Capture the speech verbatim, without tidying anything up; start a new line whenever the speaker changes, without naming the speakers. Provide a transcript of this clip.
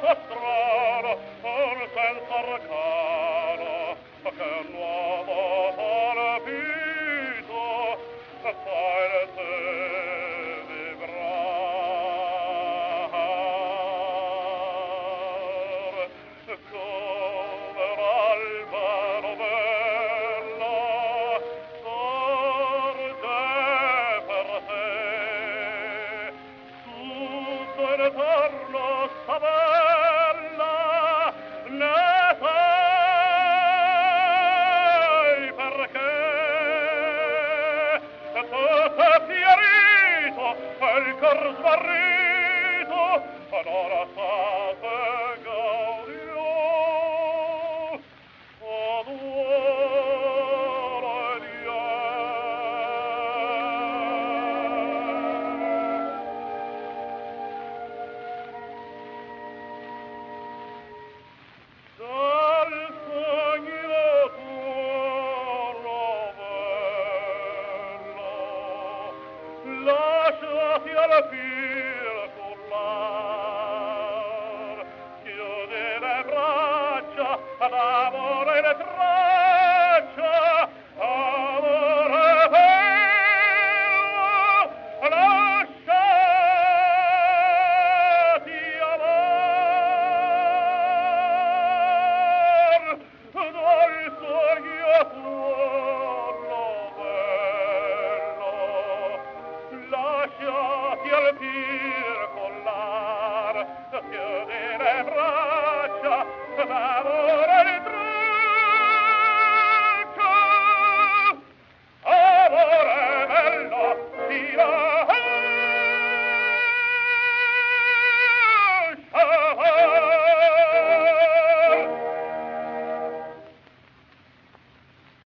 strano, un senso arcano, che nuovo palpito fa il te vibrar, come l'albero bella sorge per te, tutto intorno s'avella, ne sai perché? Tutto è fiorito, e il cor smarrito, allora state gaudio, adoro e dal sogno tuo bello, lasciati alla fine